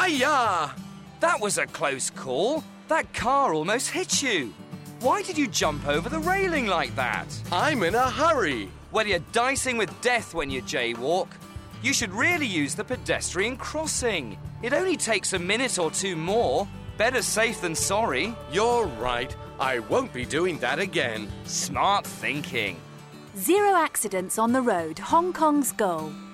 Ay-ya! That was a close call. That car almost hit you. Why did you jump over the railing like that? I'm in a hurry. Well, you're dicing with death when you jaywalk. You should really use the pedestrian crossing. It only takes a minute or two more. Better safe than sorry. You're right. I won't be doing that again. Smart thinking. 0 accidents on the road, Hong Kong's goal.